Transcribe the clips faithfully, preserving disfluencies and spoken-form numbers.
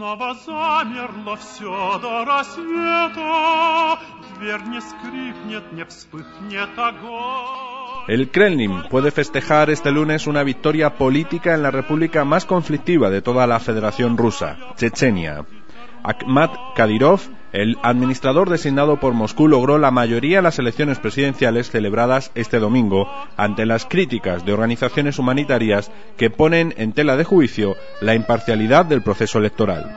Снова замерло все до рассвета, дверь не скрипнет, не вспыхнет огонь. El Kremlin puede festejar este lunes una victoria política en la república más conflictiva de toda la Federación Rusa, Chechenia. Akhmat Kadyrov, el administrador designado por Moscú, logró la mayoría en las elecciones presidenciales celebradas este domingo ante las críticas de organizaciones humanitarias que ponen en tela de juicio la imparcialidad del proceso electoral.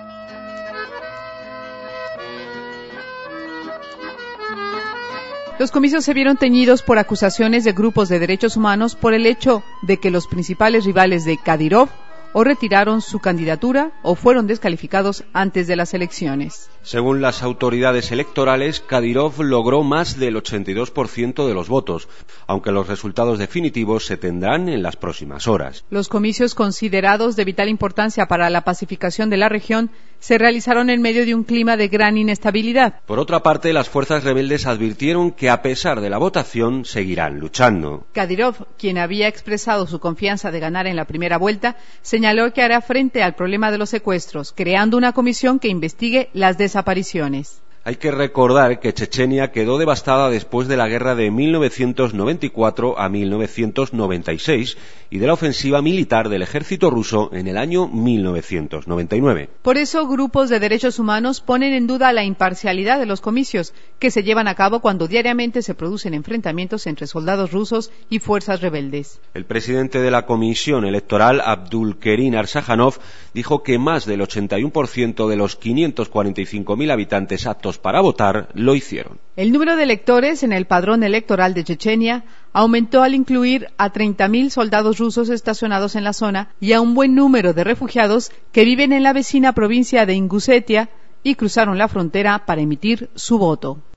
Los comicios se vieron teñidos por acusaciones de grupos de derechos humanos por el hecho de que los principales rivales de Kadyrov o retiraron su candidatura o fueron descalificados antes de las elecciones. Según las autoridades electorales, Kadyrov logró más del ochenta y dos por ciento de los votos, aunque los resultados definitivos se tendrán en las próximas horas. Los comicios, considerados de vital importancia para la pacificación de la región, se realizaron en medio de un clima de gran inestabilidad. Por otra parte, las fuerzas rebeldes advirtieron que a pesar de la votación seguirán luchando. Kadyrov, quien había expresado su confianza de ganar en la primera vuelta, señaló que hará frente al problema de los secuestros, creando una comisión que investigue las desapariciones. Hay que recordar que Chechenia quedó devastada después de la guerra de mil novecientos noventa y cuatro a mil novecientos noventa y seis y de la ofensiva militar del ejército ruso en el año mil novecientos noventa y nueve. Por eso, grupos de derechos humanos ponen en duda la imparcialidad de los comicios, que se llevan a cabo cuando diariamente se producen enfrentamientos entre soldados rusos y fuerzas rebeldes. El presidente de la comisión electoral, Abdulkerim Arsajanov, dijo que más del ochenta y uno por ciento de los quinientos cuarenta y cinco mil habitantes aptos para votar lo hicieron. El número de electores en el padrón electoral de Chechenia aumentó al incluir a treinta mil soldados rusos estacionados en la zona y a un buen número de refugiados que viven en la vecina provincia de Ingusetia y cruzaron la frontera para emitir su voto.